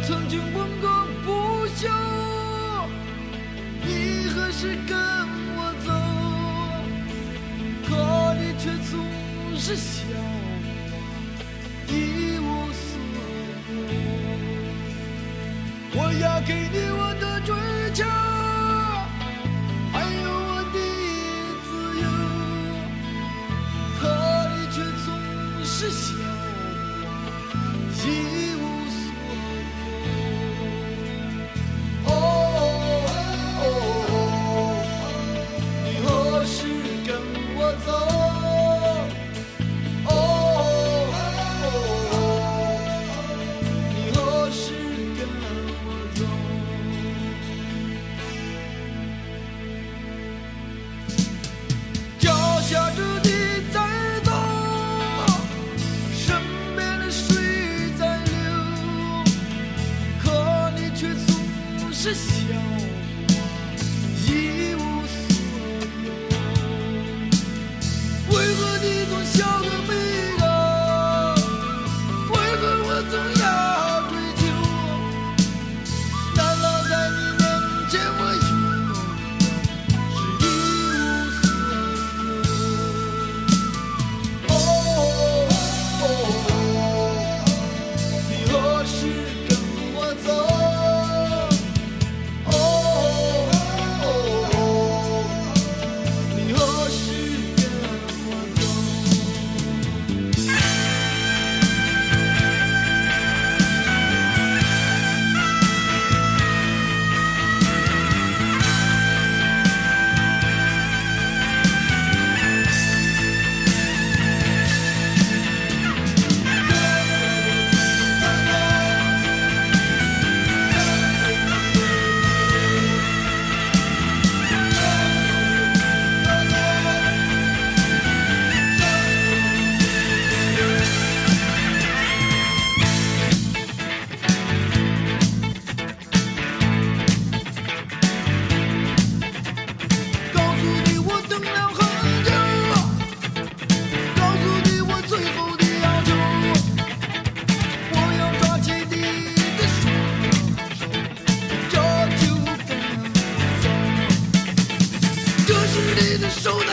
曾经问个不休，你何时跟我走？可你却总是笑我一无所有。我要给你我的追求，还有我的自由，可你却总是笑我一无所有。你何时跟我走？你何时跟我走？脚下着地在走，身边的水在流，可你却总是笑我一无所有。为何你总笑个没了？为何我总要追求？难道在你面前我永远是一无所有？你何时跟我走？你何时跟我走？告诉你我等了很久，告诉你我最后的要求，我要抓起你的手，这就跟我走。这是你的手。